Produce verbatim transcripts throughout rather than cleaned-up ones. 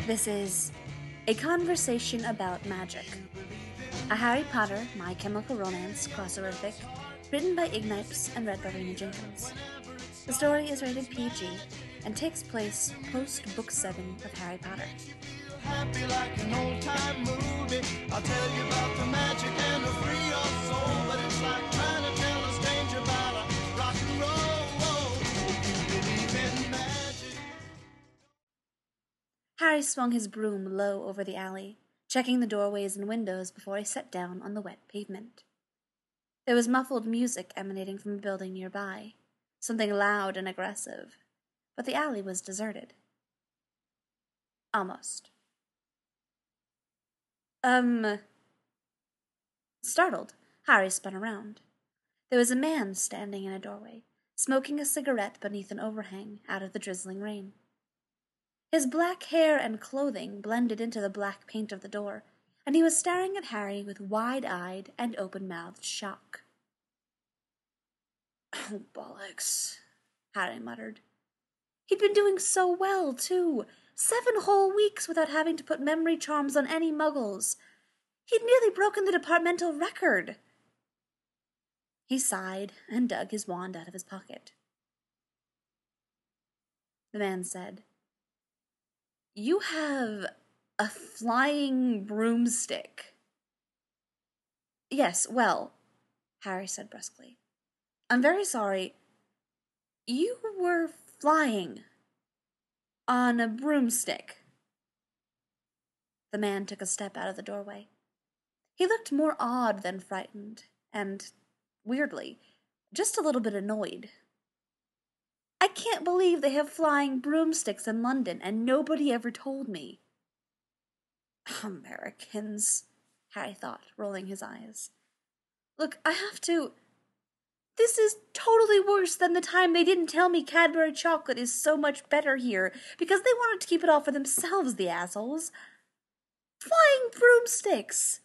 This is A Conversation About Magic, a Harry Potter My Chemical Romance crossover fic written by Ignipes and read by Raina Jenkins. The story is rated P G and takes place post-Book seven of Harry Potter. Happy like an old-time movie. I'll tell you about the magic and the free your soul, but it's like trying to tell a stranger about a rock and roll. Whoa, you believe in magic. Harry swung his broom low over the alley, checking the doorways and windows before he sat down on the wet pavement. There was muffled music emanating from a building nearby, something loud and aggressive, but the alley was deserted. Almost. Um... Startled, Harry spun around. There was a man standing in a doorway, smoking a cigarette beneath an overhang out of the drizzling rain. His black hair and clothing blended into the black paint of the door, and he was staring at Harry with wide-eyed and open-mouthed shock. "Oh, bollocks," Harry muttered. He'd been doing so well, too. Seven whole weeks without having to put memory charms on any muggles. He'd nearly broken the departmental record. He sighed and dug his wand out of his pocket. The man said, "You have a flying broomstick." "Yes, well," Harry said brusquely. "I'm very sorry. You were flying on a broomstick." The man took a step out of the doorway. He looked more awed than frightened, and, weirdly, just a little bit annoyed. "I can't believe they have flying broomsticks in London, and nobody ever told me." "Americans," Harry thought, rolling his eyes. "Look, I have to... This is totally worse than the time they didn't tell me Cadbury chocolate is so much better here, because they wanted to keep it all for themselves, the assholes. Flying broomsticks!"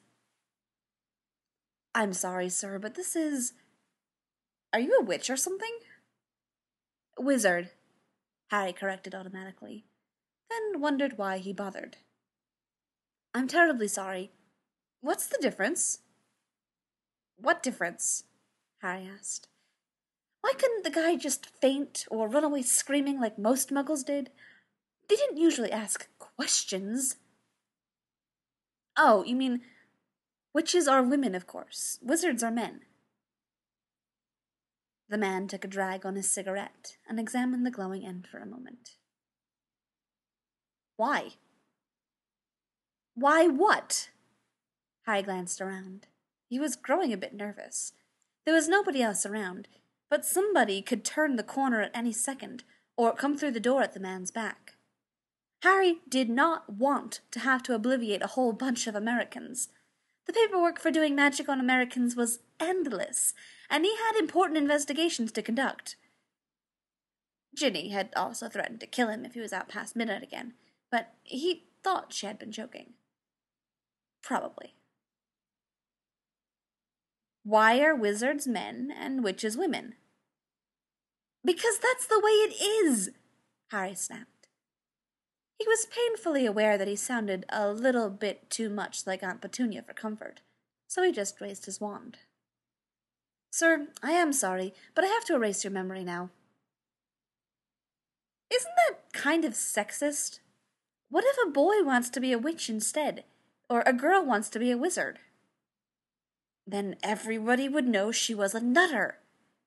"I'm sorry, sir, but this is... Are you a witch or something?" "Wizard," Harry corrected automatically, then wondered why he bothered. "I'm terribly sorry. What's the difference?" "What difference?" Harry asked. "Why couldn't the guy just faint or run away screaming like most muggles did? They didn't usually ask questions." "Oh, you mean... Witches are women, of course. Wizards are men." The man took a drag on his cigarette and examined the glowing end for a moment. "Why?" "Why what?" Harry glanced around. He was growing a bit nervous. There was nobody else around, but somebody could turn the corner at any second, or come through the door at the man's back. Harry did not want to have to obliviate a whole bunch of Americans. The paperwork for doing magic on Americans was endless, and he had important investigations to conduct. Ginny had also threatened to kill him if he was out past midnight again, but he thought she had been joking. Probably. "Why are wizards men and witches women?" "Because that's the way it is!" Harry snapped. He was painfully aware that he sounded a little bit too much like Aunt Petunia for comfort, so he just raised his wand. "Sir, I am sorry, but I have to erase your memory now." "Isn't that kind of sexist? What if a boy wants to be a witch instead, or a girl wants to be a wizard?" "Then everybody would know she was a nutter."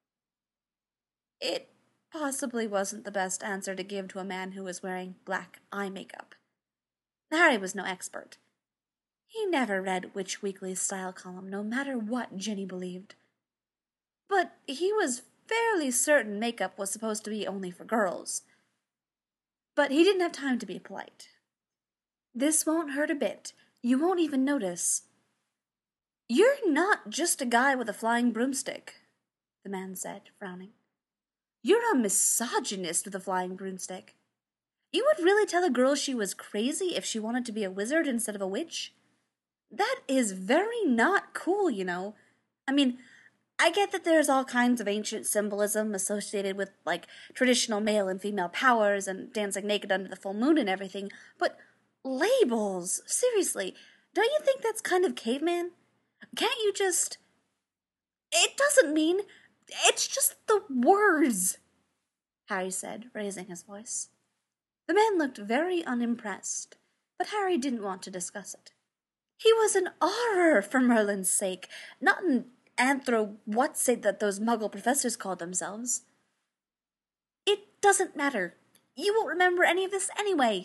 It possibly wasn't the best answer to give to a man who was wearing black eye makeup. Harry was no expert. He never read Witch Weekly's style column, no matter what Ginny believed. But he was fairly certain makeup was supposed to be only for girls. But he didn't have time to be polite. "This won't hurt a bit. You won't even notice." "You're not just a guy with a flying broomstick," the man said, frowning. "You're a misogynist with a flying broomstick. You would really tell a girl she was crazy if she wanted to be a wizard instead of a witch? That is very not cool, you know. I mean, I get that there's all kinds of ancient symbolism associated with, like, traditional male and female powers and dancing naked under the full moon and everything, but Labels! Seriously, don't you think that's kind of caveman? Can't you just... It doesn't mean... It's just the words, Harry said, raising his voice. The man looked very unimpressed, but Harry didn't want to discuss it. He was an horror for Merlin's sake, not an anthro what's it that those muggle professors called themselves. It doesn't matter. You won't remember any of this anyway.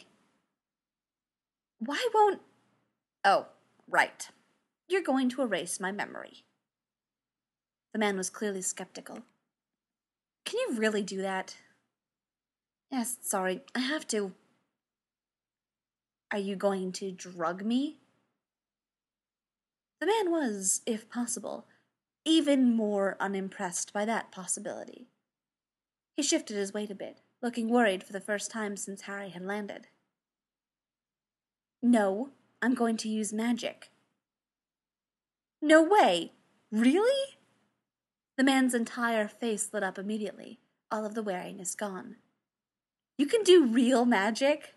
Why won't... Oh, right. You're going to erase my memory. The man was clearly skeptical. Can you really do that? Yes, sorry, I have to. Are you going to drug me? The man was, if possible, even more unimpressed by that possibility. He shifted his weight a bit, looking worried for the first time since Harry had landed. No, I'm going to use magic. No way! Really? The man's entire face lit up immediately, all of the wariness gone. You can do real magic?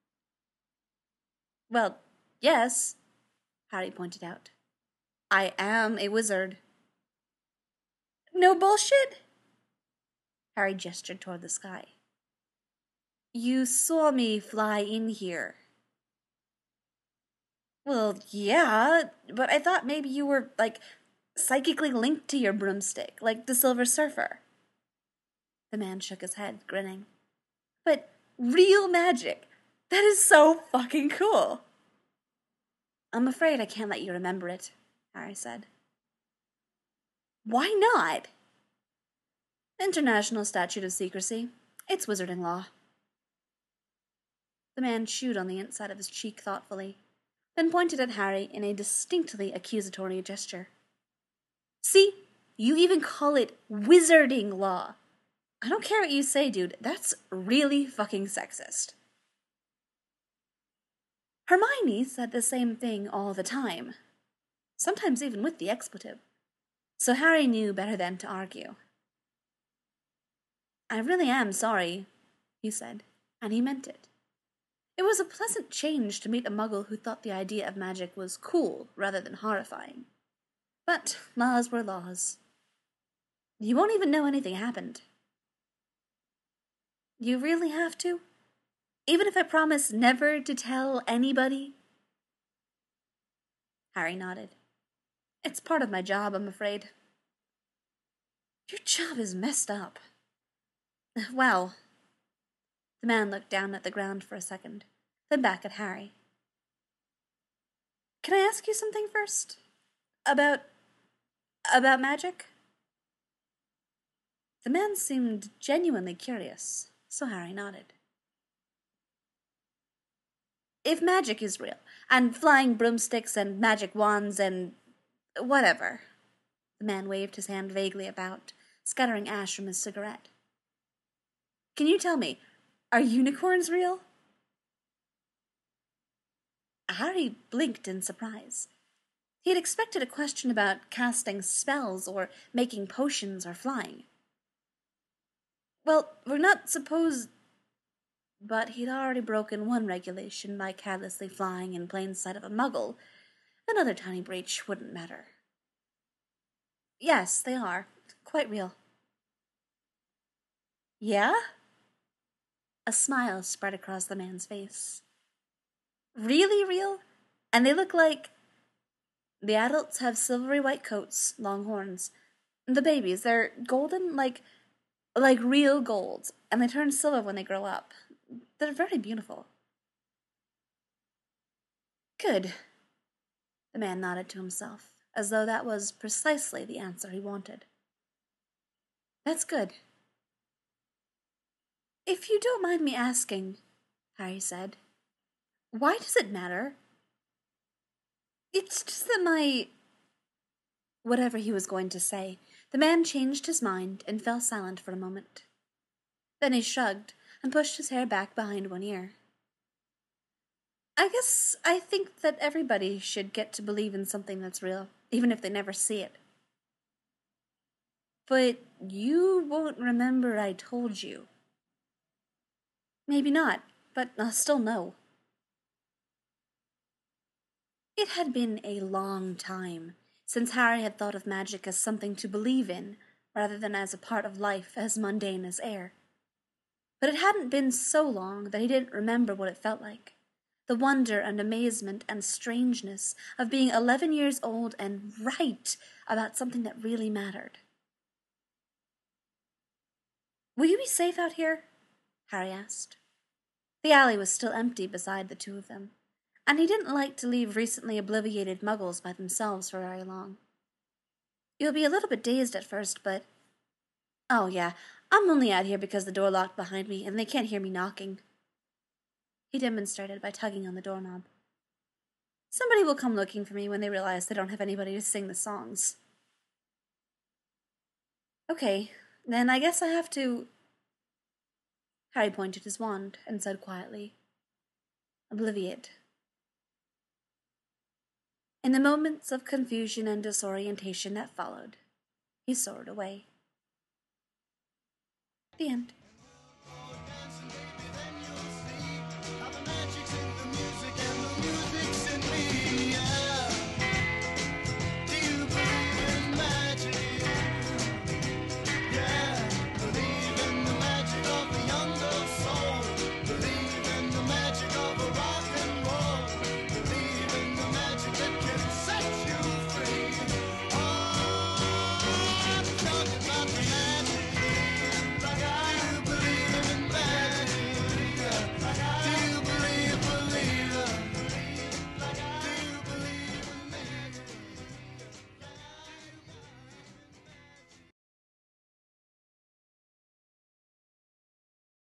Well, yes, Harry pointed out. I am a wizard. No bullshit? Harry gestured toward the sky. You saw me fly in here. Well, yeah, but I thought maybe you were, like, psychically linked to your broomstick, like the Silver Surfer. The man shook his head, grinning. But real magic, that is so fucking cool. I'm afraid I can't let you remember it, Harry said. Why not? International Statute of Secrecy. It's wizarding law. The man chewed on the inside of his cheek thoughtfully, then pointed at Harry in a distinctly accusatory gesture. See, you even call it wizarding law. I don't care what you say, dude. That's really fucking sexist. Hermione said the same thing all the time, sometimes even with the expletive, so Harry knew better than to argue. I really am sorry, he said, and he meant it. It was a pleasant change to meet a muggle who thought the idea of magic was cool rather than horrifying. But laws were laws. You won't even know anything happened. You really have to? Even if I promise never to tell anybody? Harry nodded. It's part of my job, I'm afraid. Your job is messed up. Well, the man looked down at the ground for a second, then back at Harry. Can I ask you something first? About... about magic? The man seemed genuinely curious, so Harry nodded. If magic is real, and flying broomsticks and magic wands and... whatever. The man waved his hand vaguely about, scattering ash from his cigarette. Can you tell me, are unicorns real? Harry blinked in surprise. He had expected a question about casting spells or making potions or flying. Well, we're not supposed... But he'd already broken one regulation by carelessly flying in plain sight of a muggle. Another tiny breach wouldn't matter. Yes, they are. Quite real. Yeah? A smile spread across the man's face. Really real? And they look like... The adults have silvery white coats, long horns. The babies, they're golden, like... like real gold, and they turn silver when they grow up. They're very beautiful. Good. The man nodded to himself, as though that was precisely the answer he wanted. That's good. If you don't mind me asking, Harry said, why does it matter? It's just that my... Whatever he was going to say, the man changed his mind and fell silent for a moment. Then he shrugged and pushed his hair back behind one ear. I guess I think that everybody should get to believe in something that's real, even if they never see it. But you won't remember I told you. Maybe not, but I'll still know. It had been a long time since Harry had thought of magic as something to believe in, rather than as a part of life as mundane as air. But it hadn't been so long that he didn't remember what it felt like. The wonder and amazement and strangeness of being eleven years old and right about something that really mattered. "Will you be safe out here?" Harry asked. The alley was still empty beside the two of them, and he didn't like to leave recently obliviated muggles by themselves for very long. "You'll be a little bit dazed at first, but—" "Oh, yeah, I'm only out here because the door locked behind me and they can't hear me knocking." He demonstrated by tugging on the doorknob. "Somebody will come looking for me when they realize they don't have anybody to sing the songs." "Okay, then I guess I have to—" Harry pointed his wand and said quietly, "Obliviate." In the moments of confusion and disorientation that followed, he soared away. The end.